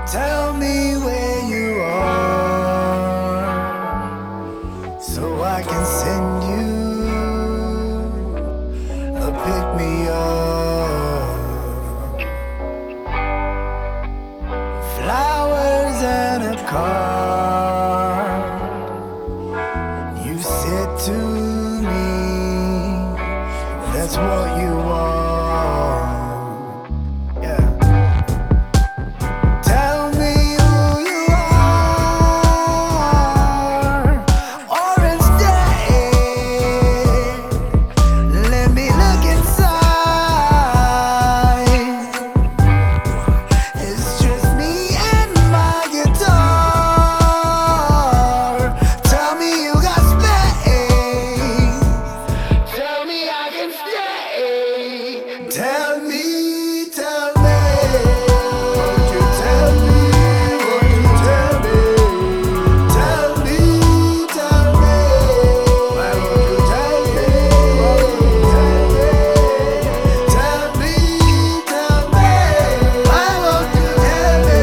Tell me where you are, so I can send you a pick me up. Flowers and a card. You said to me, that's what you want. Tell me, tell me, won't you tell me, won't you tell me, tell me, tell me, why won't you tell me, won't you tell me, tell me, why won't you tell me,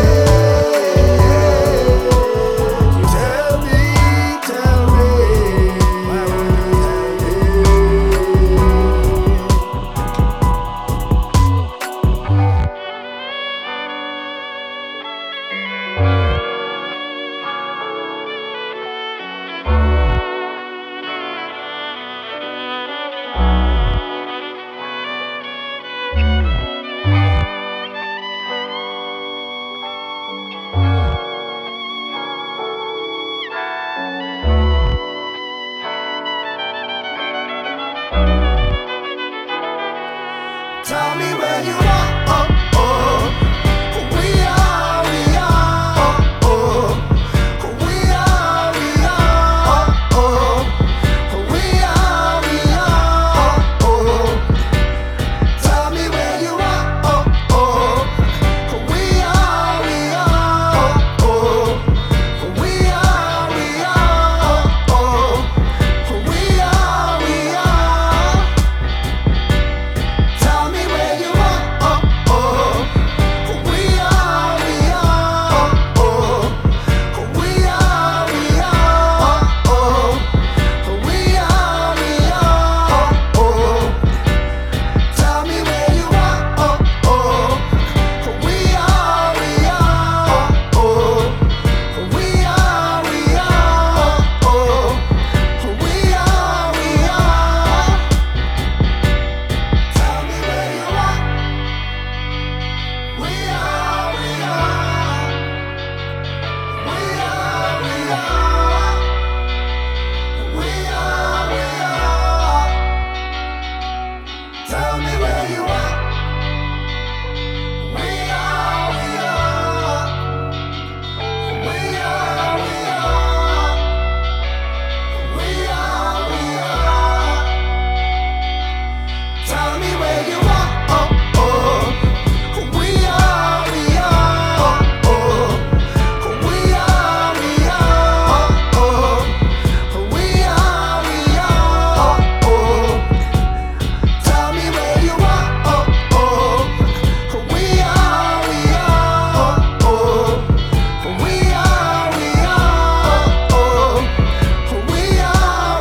tell me, tell me, why won't you tell me where you are, oh, oh. We are, oh, oh. We are, oh, oh. We are, oh, oh. Tell me where you are, oh, oh. We are, oh, oh. We are, oh, oh. We are. Tell me where you are, oh, oh. We are, oh, oh. We are, oh, oh. We are, oh, oh. Tell me where you are, oh, oh. We are, oh, oh. We are, oh, oh. We are. Tell me where you are. We are. We are. Tell me where you are. We are. We are. Tell me where you are, oh, oh. We are, oh, oh. We are, oh, oh. We are, oh, oh. Tell me where you are, oh, oh. We are, oh, oh. We are, oh, oh. We are.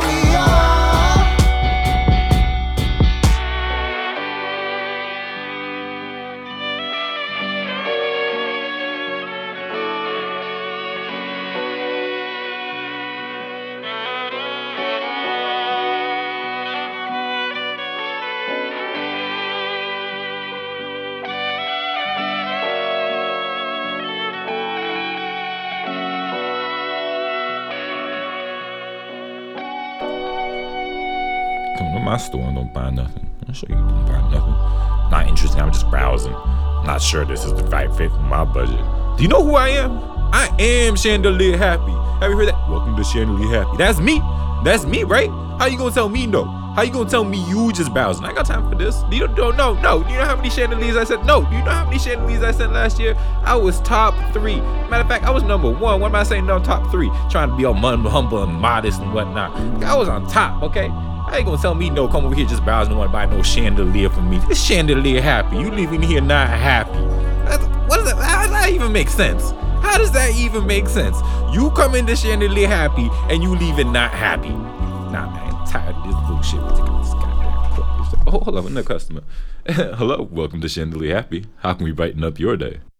Come to my store and don't buy nothing. I'll show you don't buy nothing. Not interesting, I'm just browsing. Not sure this is the right fit for my budget. Do you know who I am? I am Chandelier Happy. Have you heard that? Welcome to Chandelier Happy. That's me. That's me, right? How you gonna tell me no? How you gonna tell me you just browsing? I ain't got time for this. Do you don't know? No. Do you know how many chandeliers I said? No. Do you know how many chandeliers I sent last year? I was top 3. Matter of fact, I was number 1. What am I saying? No, top 3. Trying to be all humble and modest and whatnot. I was on top, okay? I ain't gonna tell me no, come over here just browsing, don't wanna buy no chandelier for me. This Chandelier Happy. You leaving here not happy. What is that? How is that even even make sense? How does that even make sense? You come into Chandelier happy and you leave it not happy. Nah, man, I'm tired of this bullshit. This goddamn crap. Oh, hold on, another customer. Hello, welcome to Chandelier Happy. How can we brighten up your day?